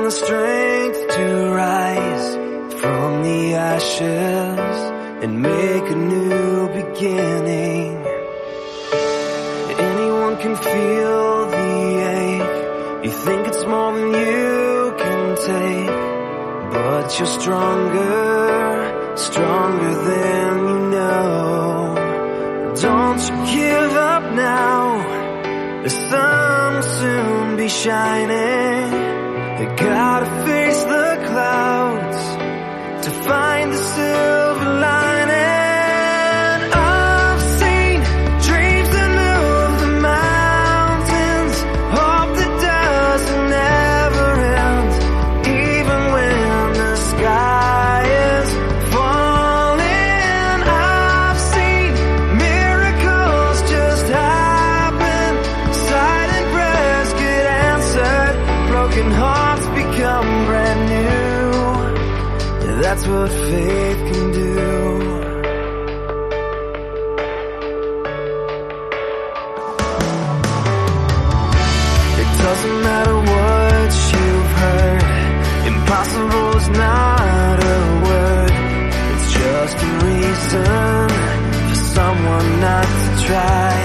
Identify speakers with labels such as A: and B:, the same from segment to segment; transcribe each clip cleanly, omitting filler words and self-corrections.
A: the strength to rise from the ashes and make a new beginning. Anyone can feel the ache. You think it's more than you can take, but you're stronger than you know. Don't you give up now. The sun will soon be shining. You gotta face the clouds to find the silver lining. I've seen dreams that move the mountains, hope that doesn't ever end, even when the sky is falling. I've seen miracles just happen, silent prayers get answered, broken hearts become brand new. That's what faith can do. It doesn't matter what you've heard. Impossible is not a word. It's just a reason for someone not to try.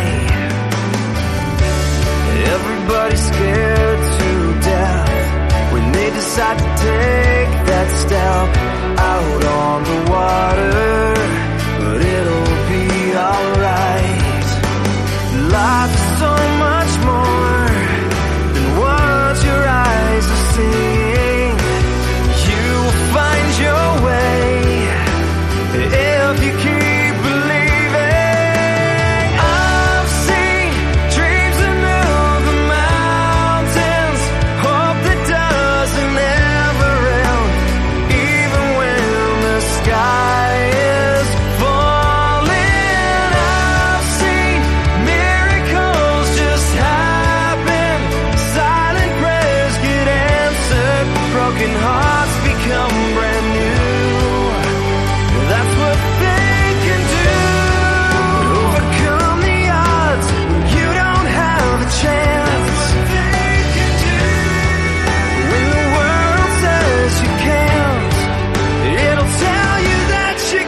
A: Everybody's scared to death when they decide to take that step out on the water, but it'll be alright. Life is so much more than what your eyes are seeing. You will find your way if you keep believing. I've seen dreams that move the mountains, hope that doesn't ever end, even when the sky is falling. I've seen miracles just happen, silent prayers get answered, broken hearts become brand new. That's what faith can do. Overcome the odds when you don't have a chance. Faith can do. When the world says you can't, it'll tell you that you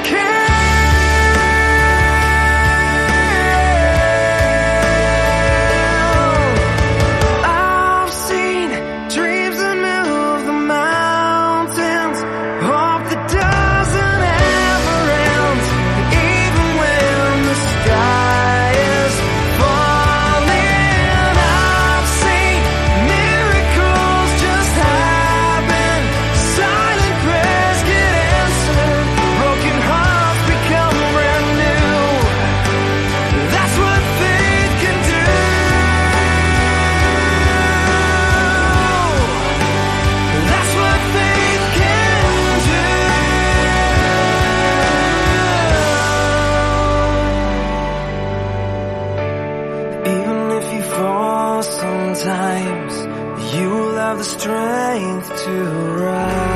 A: can. I've seen dreams that move the mountains, hope that doesn't ever end, even when the sky is falling. I've seen miracles just happen, silent prayers get answered, broken hearts become brand new. That's what faith can do. That's what faith can do. Even if you fall sometimes, you will have the strength to rise.